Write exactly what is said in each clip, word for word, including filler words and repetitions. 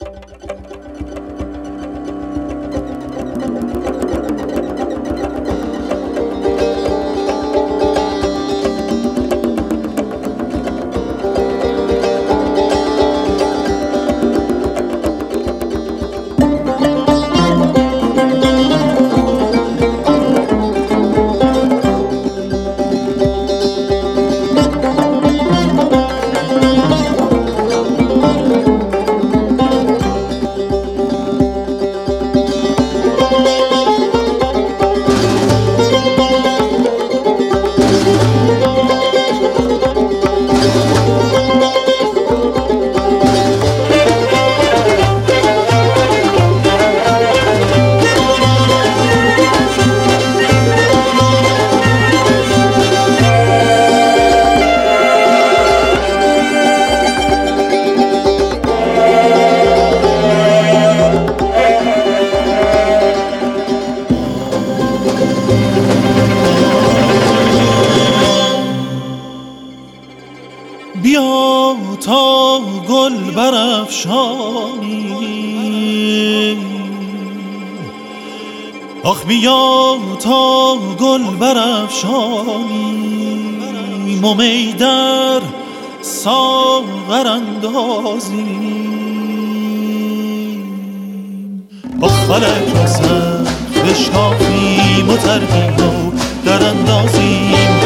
بیا تا گل برافشانی، آخ بیا تا گل برافشانی، می در ساغر اندازیم، آخ فلک را سر بشکافیم و ترکیم و در اندازیم.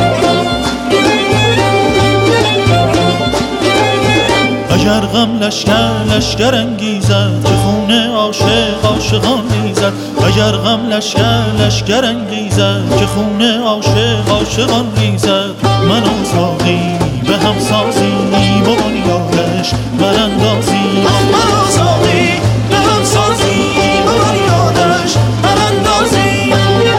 اگر غم لشکر لشکر انگیزد که خون عاشق عاشقان ریزد، اگر غم لشکر لشکر انگیزد که خون عاشق عاشقان ریزد، من و ساقی به هم سازیم و بنیادش براندازیم، من و ساقی به هم سازیم و بنیادش براندازیم.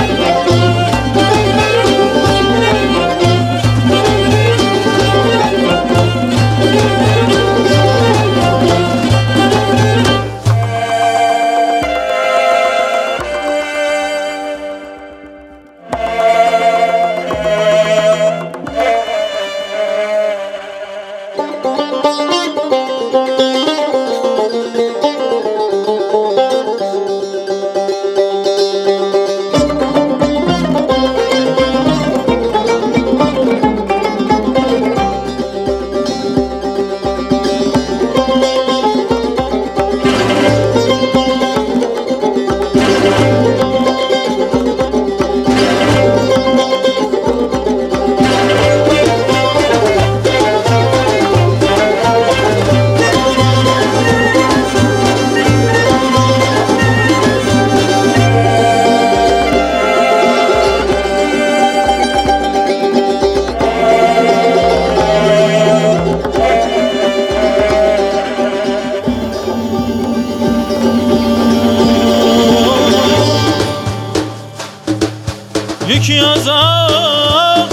یکی از عقل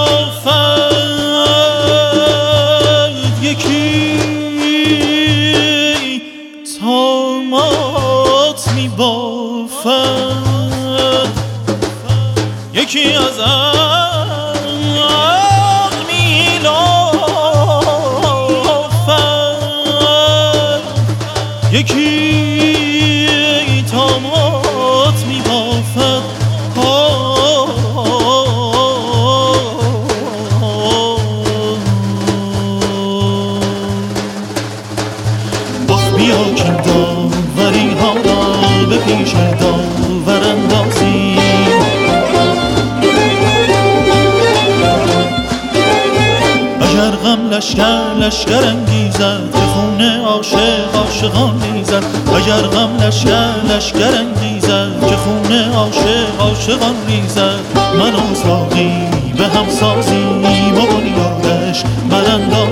میلافد، یکی طامات میبافد، یکی از عقل میلافد، یکی طامات میبافد. بیا که داوری ها را به پیش داور اندازیم، اگر غم لشکر لشکر انگیزد که خون عاشق عاشقان ریزد، اگر غم لشکر لشکر انگیزد که خون عاشق عاشقان ریزد، من و ساقی به هم سازیم و بنیادش براندازیم.